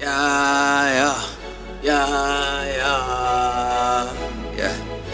Yeah, yeah, yeah, yeah,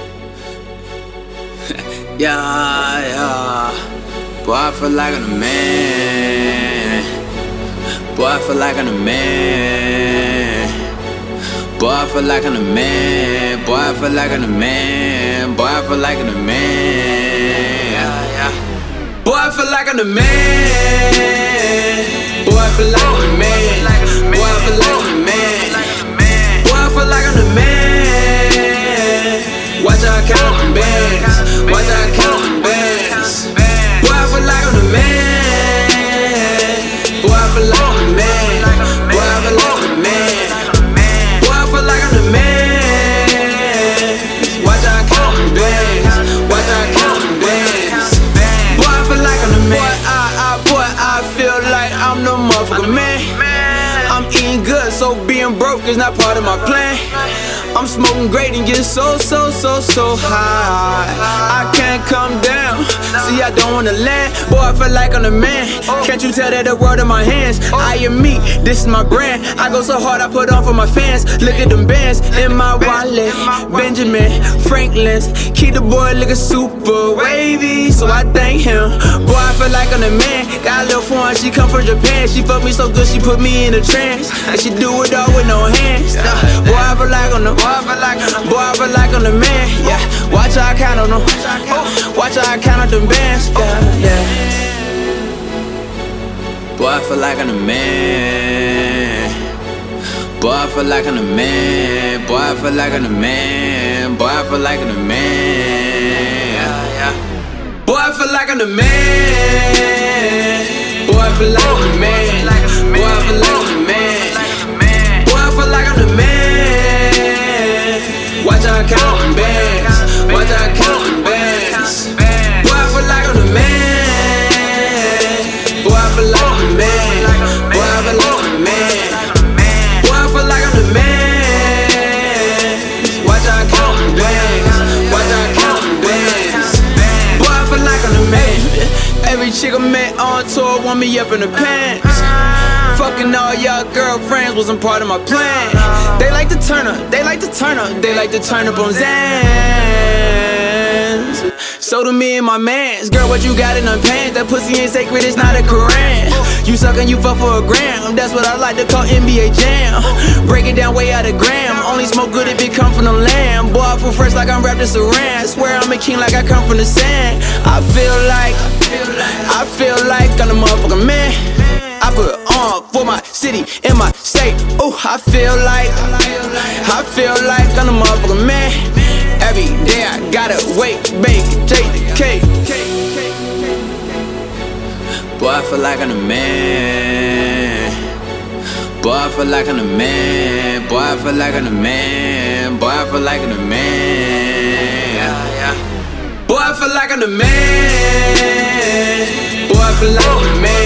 yeah, yeah, yeah. Boy, I feel like I'm a man. Boy, I feel like I'm a man. Boy, I feel like I'm a man. Boy, I feel like I'm a man. Boy, I feel like I'm a man. Yeah, yeah. Boy, I feel like I'm the man. Boy, I feel like I'm the man. Boy, I feel like I'm the man. Boy, I feel like I'm the man. Watch how I count them bands. Watch how I count them bands. Boy, I feel like I'm the man. Boy, I feel like I'm the man. Boy, I feel like I'm the man. Boy, I feel like I'm the man. Watch how I count them bands. Watch how I count them bands. Boy, I feel like I'm the man. Boy, I feel like I'm the motherfucker man. I'm eating good, so being broke is not part of my plan. I'm smoking great and getting so high. I can't come down, see I don't wanna land. Boy, I feel like I'm the man. Can't you tell that the world in my hands? I am me, this is my brand. I go so hard, I put on for my fans. Look at them bands in my wallet. Benjamin Franklin's, keep the boy looking super wavy, so I thank him. Boy, I feel like I'm the man. Got a little foreign, she come from Japan. She fuck me so good, she put me in a trance. And she do it all with no hands. Boy, I feel like I'm the boy, I feel like I'm the man. Yeah, watch how I count on them. Watch how I count on them bands. Yeah, yeah. Boy, I feel like I'm the man. Boy, I feel like I'm the man. Boy, I feel like I'm the man. Boy, I feel like I'm the man. Yeah, yeah. Boy, I feel like I'm the man. Boy, I feel like I'm the man. Boy, I feel like I'm the man. Boy, I feel like I'm the man. Watch how I count them bands. Watch how I count them bands. Boy, I feel like I'm the man. Boy, I feel like I'm the man. Boy, I feel like I'm the man. Boy, I feel like I'm the man. Watch how I count them bands. Watch how I count them bands. Boy, I feel like I'm the man. Every chick I met on tour want me up in the pants. Fucking all y'all girlfriends wasn't part of my plan. They like to turn up, they like to turn up, they like to turn up on Zans. So do me and my mans. Girl, what you got in them pants? That pussy ain't sacred, it's not a Koran. You suck and you fuck for a gram. That's what I like to call NBA Jam. Break it down way out of gram. Only smoke good if it come from the land. Boy, I feel fresh like I'm wrapped in saran. Swear I'm a king like I come from the sand. I feel like I'm the motherfucking man. I put on for my city and my state. Ooh, I feel like I'm the motherfucking man. Every day I gotta wait, bake, take the cake. Boy, I feel like I'm the man. Boy, I feel like I'm the man. Boy, I feel like I'm the man. Boy, I feel like I'm the man. Yeah, yeah. Boy, I feel like I'm the man. Boy, I feel like I'm the man.